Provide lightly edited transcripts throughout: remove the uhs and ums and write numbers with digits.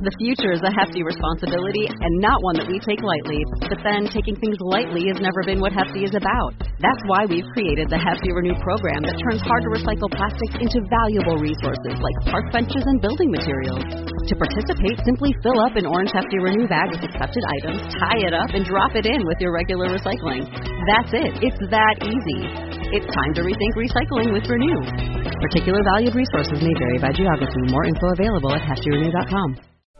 The future is a hefty responsibility and not one that we take lightly. But then taking things lightly has never been what Hefty is about. That's why we've created the Hefty Renew program that turns hard-to-recycle plastics into valuable resources like park benches and building materials. To participate, simply fill up an orange Hefty Renew bag with accepted items, tie it up, and drop it in with your regular recycling. That's it. It's that easy. It's time to rethink recycling with Renew. Particular valued resources may vary by geography. More info available at heftyrenew.com.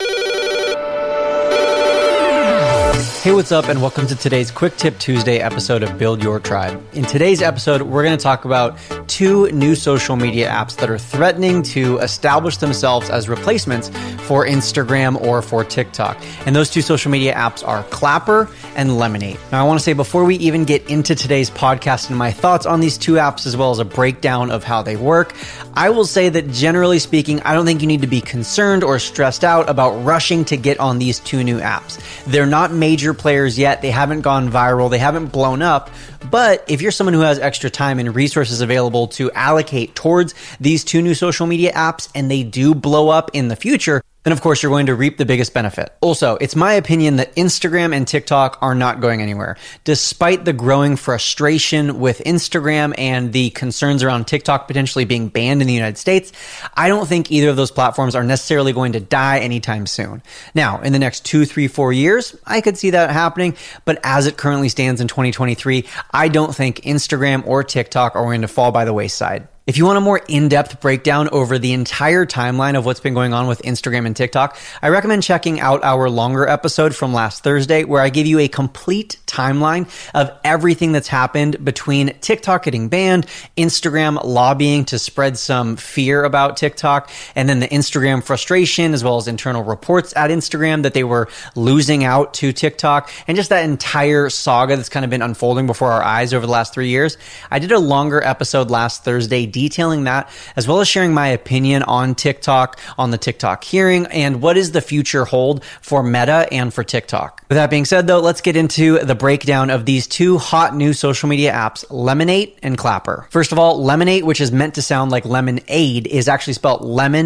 Hey, what's up, and welcome to today's Quick Tip Tuesday episode of Build Your Tribe. In today's episode, we're going to talk about two new social media apps that are threatening to establish themselves as replacements for Instagram or for TikTok. And those two social media apps are Clapper and Lemon8. Now, I want to say before we even get into today's podcast and my thoughts on these two apps, as well as a breakdown of how they work, I will say that generally speaking, I don't think you need to be concerned or stressed out about rushing to get on these two new apps. They're not major players yet. They haven't gone viral. They haven't blown up. But if you're someone who has extra time and resources available to allocate towards these two new social media apps and they do blow up in the future, then of course you're going to reap the biggest benefit. Also, it's my opinion that Instagram and TikTok are not going anywhere. Despite the growing frustration with Instagram and the concerns around TikTok potentially being banned in the United States, I don't think either of those platforms are necessarily going to die anytime soon. Now, in the next 2, 3, 4 years, I could see that happening, but as it currently stands in 2023, I don't think Instagram or TikTok are going to fall by the wayside. If you want a more in-depth breakdown over the entire timeline of what's been going on with Instagram and TikTok, I recommend checking out our longer episode from last Thursday, where I give you a complete timeline of everything that's happened between TikTok getting banned, Instagram lobbying to spread some fear about TikTok, and then the Instagram frustration, as well as internal reports at Instagram that they were losing out to TikTok, and just that entire saga that's kind of been unfolding before our eyes over the last 3 years. I did a longer episode last Thursday detailing that, as well as sharing my opinion on TikTok, on the TikTok hearing, and what does the future hold for Meta and for TikTok. With that being said, though, let's get into the breakdown of these two hot new social media apps, Lemon8 and Clapper. First of all, Lemon8, which is meant to sound like lemonade, is actually spelled lemon,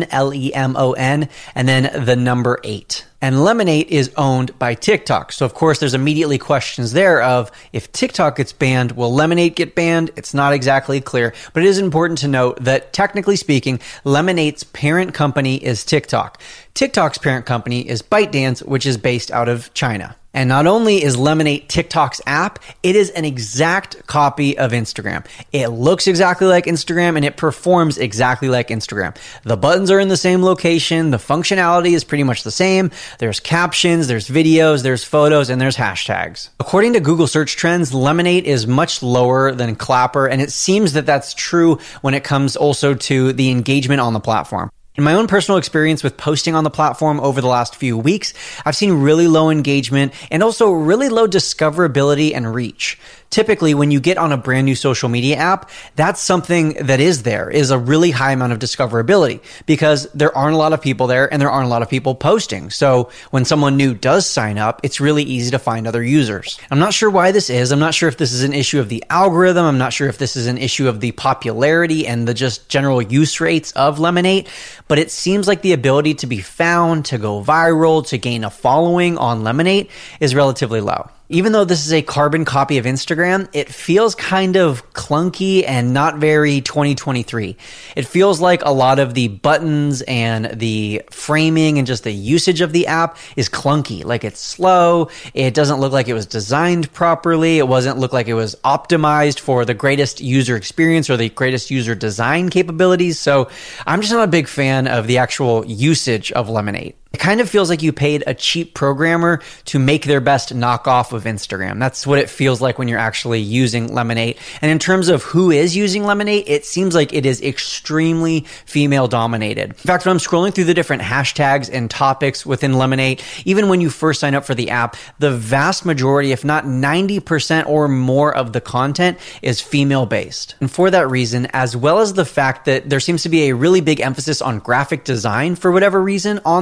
Lemon, and then the number 8. And Lemon8 is owned by TikTok. So, of course, there's immediately questions there of, if TikTok gets banned, will Lemon8 get banned? It's not exactly clear, but it is important to note that, technically speaking, Lemon8's parent company is TikTok. TikTok's parent company is ByteDance, which is based out of China. And not only is Lemon8 TikTok's app, it is an exact copy of Instagram. It looks exactly like Instagram and it performs exactly like Instagram. The buttons are in the same location. The functionality is pretty much the same. There's captions, there's videos, there's photos, and there's hashtags. According to Google search trends, Lemon8 is much lower than Clapper, and it seems that that's true when it comes also to the engagement on the platform. In my own personal experience with posting on the platform over the last few weeks, I've seen really low engagement and also really low discoverability and reach. Typically, when you get on a brand new social media app, that's something that is a really high amount of discoverability because there aren't a lot of people there and there aren't a lot of people posting. So when someone new does sign up, it's really easy to find other users. I'm not sure why this is. I'm not sure if this is an issue of the algorithm. I'm not sure if this is an issue of the popularity and the just general use rates of Lemon8, but it seems like the ability to be found, to go viral, to gain a following on Lemon8 is relatively low. Even though this is a carbon copy of Instagram, it feels kind of clunky and not very 2023. It feels like a lot of the buttons and the framing and just the usage of the app is clunky. Like, it's slow. It doesn't look like it was designed properly. It doesn't look like it was optimized for the greatest user experience or the greatest user design capabilities. So I'm just not a big fan of the actual usage of Lemon8. It kind of feels like you paid a cheap programmer to make their best knockoff of Instagram. That's what it feels like when you're actually using Lemon8. And in terms of who is using Lemon8, it seems like it is extremely female dominated. In fact, when I'm scrolling through the different hashtags and topics within Lemon8, even when you first sign up for the app, the vast majority, if not 90% or more of the content is female based. And for that reason, as well as the fact that there seems to be a really big emphasis on graphic design for whatever reason on the app,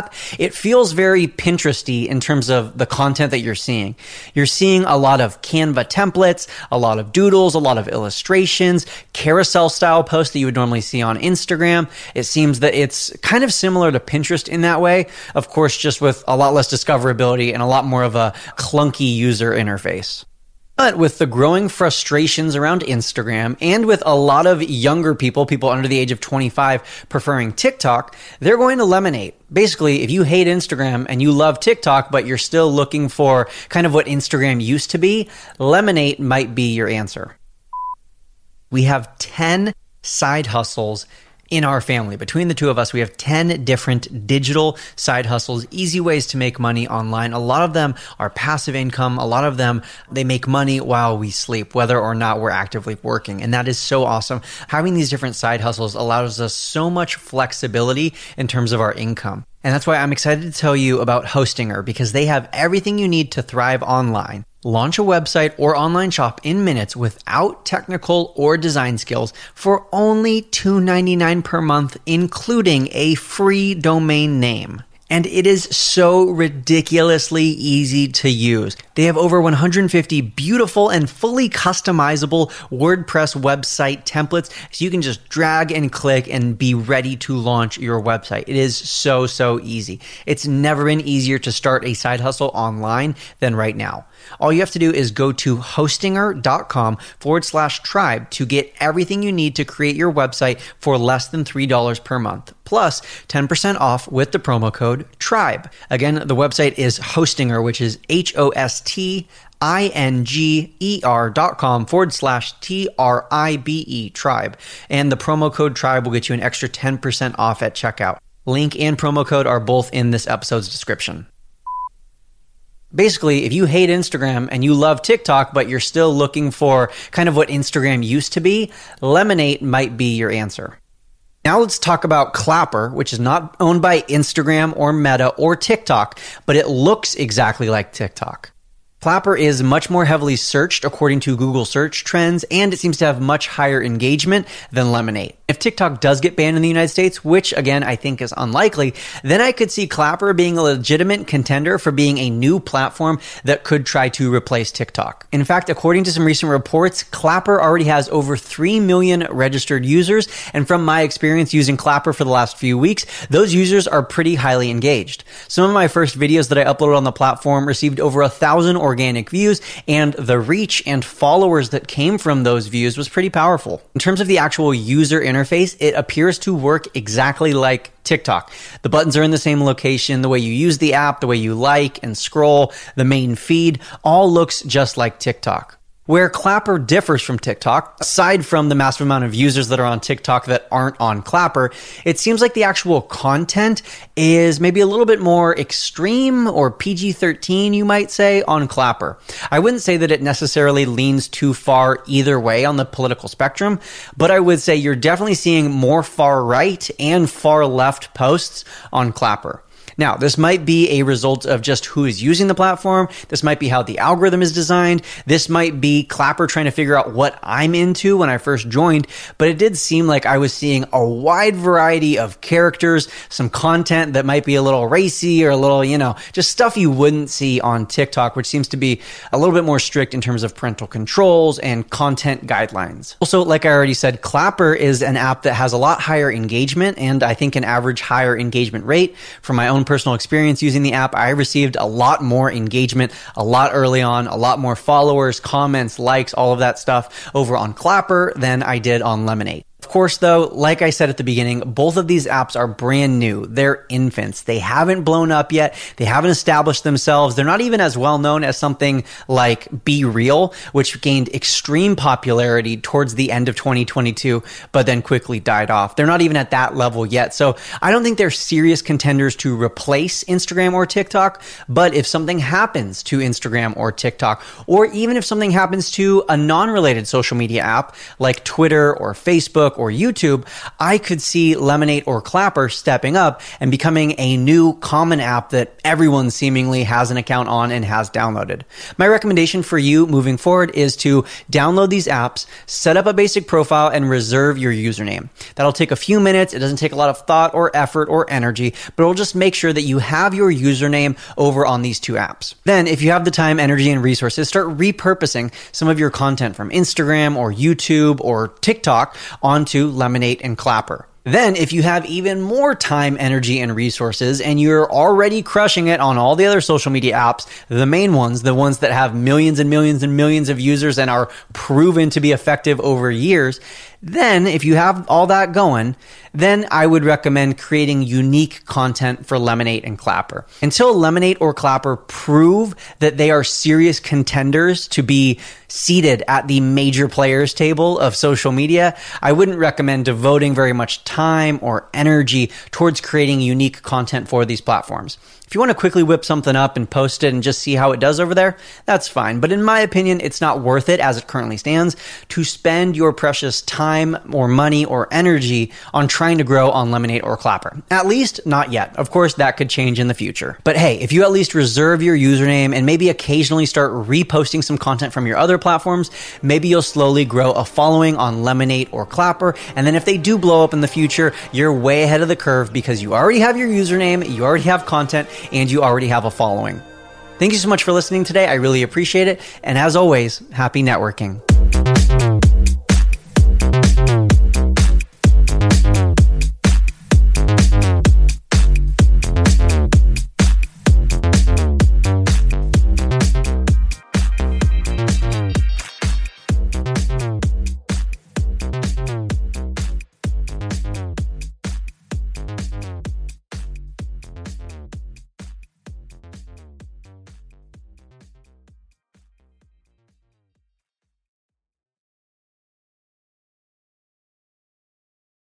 app, it feels very Pinteresty in terms of the content that you're seeing. You're seeing a lot of Canva templates, a lot of doodles, a lot of illustrations, carousel style posts that you would normally see on Instagram. It seems that it's kind of similar to Pinterest in that way. Of course, just with a lot less discoverability and a lot more of a clunky user interface. But with the growing frustrations around Instagram and with a lot of younger people under the age of 25 preferring TikTok, they're going to Lemonade. Basically, if you hate Instagram and you love TikTok, but you're still looking for kind of what Instagram used to be, Lemonade might be your answer. We have 10 side hustles in our family. Between the two of us, we have 10 different digital side hustles, easy ways to make money online. A lot of them are passive income. A lot of them, they make money while we sleep, whether or not we're actively working. And that is so awesome. Having these different side hustles allows us so much flexibility in terms of our income. And that's why I'm excited to tell you about Hostinger, because they have everything you need to thrive online. Launch a website or online shop in minutes without technical or design skills for only $2.99 per month, including a free domain name. And it is so ridiculously easy to use. They have over 150 beautiful and fully customizable WordPress website templates, so you can just drag and click and be ready to launch your website. It is so easy. It's never been easier to start a side hustle online than right now. All you have to do is go to hostinger.com/tribe to get everything you need to create your website for less than $3 per month, plus 10% off with the promo code TRIBE. Again, the website is Hostinger, which is HOSTINGER.com/TRIBE, tribe. And the promo code TRIBE will get you an extra 10% off at checkout. Link and promo code are both in this episode's description. Basically, if you hate Instagram and you love TikTok, but you're still looking for kind of what Instagram used to be, Lemonade might be your answer. Now let's talk about Clapper, which is not owned by Instagram or Meta or TikTok, but it looks exactly like TikTok. Clapper is much more heavily searched according to Google search trends, and it seems to have much higher engagement than Lemonade. If TikTok does get banned in the United States, which again I think is unlikely, then I could see Clapper being a legitimate contender for being a new platform that could try to replace TikTok. In fact, according to some recent reports, Clapper already has over 3 million registered users, and from my experience using Clapper for the last few weeks, those users are pretty highly engaged. Some of my first videos that I uploaded on the platform received over 1,000 organic views, and the reach and followers that came from those views was pretty powerful. In terms of the actual user interface, it appears to work exactly like TikTok. The buttons are in the same location, the way you use the app, the way you like and scroll, the main feed, all looks just like TikTok. Where Clapper differs from TikTok, aside from the massive amount of users that are on TikTok that aren't on Clapper, it seems like the actual content is maybe a little bit more extreme or PG-13, you might say, on Clapper. I wouldn't say that it necessarily leans too far either way on the political spectrum, but I would say you're definitely seeing more far right and far left posts on Clapper. Now, this might be a result of just who is using the platform. This might be how the algorithm is designed. This might be Clapper trying to figure out what I'm into when I first joined. But it did seem like I was seeing a wide variety of characters, some content that might be a little racy or a little, just stuff you wouldn't see on TikTok, which seems to be a little bit more strict in terms of parental controls and content guidelines. Also, like I already said, Clapper is an app that has a lot higher engagement and I think an average higher engagement rate. From my own personal experience using the app, I received a lot more engagement a lot early on, a lot more followers, comments, likes, all of that stuff over on Clapper than I did on Lemonade. Of course, though, like I said at the beginning, both of these apps are brand new. They're infants. They haven't blown up yet. They haven't established themselves. They're not even as well known as something like Be Real, which gained extreme popularity towards the end of 2022, but then quickly died off. They're not even at that level yet. So I don't think they're serious contenders to replace Instagram or TikTok. But if something happens to Instagram or TikTok, or even if something happens to a non-related social media app like Twitter or Facebook Facebook or YouTube, I could see Lemon8 or Clapper stepping up and becoming a new common app that everyone seemingly has an account on and has downloaded. My recommendation for you moving forward is to download these apps, set up a basic profile, and reserve your username. That'll take a few minutes. It doesn't take a lot of thought or effort or energy, but it'll just make sure that you have your username over on these two apps. Then, if you have the time, energy, and resources, start repurposing some of your content from Instagram or YouTube or TikTok onto Lemon8 and Clapper. Then, if you have even more time, energy, and resources, and you're already crushing it on all the other social media apps, the main ones, the ones that have millions and millions and millions of users and are proven to be effective over years, then if you have all that going, then I would recommend creating unique content for Lemon8 and Clapper. Until Lemon8 or Clapper prove that they are serious contenders to be seated at the major players table of social media, I wouldn't recommend devoting very much time or energy towards creating unique content for these platforms. If you want to quickly whip something up and post it and just see how it does over there, that's fine. But in my opinion, it's not worth it as it currently stands to spend your precious time or money or energy on trying to grow on Lemon8 or Clapper. At least not yet. Of course, that could change in the future. But hey, if you at least reserve your username and maybe occasionally start reposting some content from your other platforms, maybe you'll slowly grow a following on Lemon8 or Clapper. And then if they do blow up in the future, you're way ahead of the curve because you already have your username, you already have content, and you already have a following. Thank you so much for listening today. I really appreciate it. And as always, happy networking.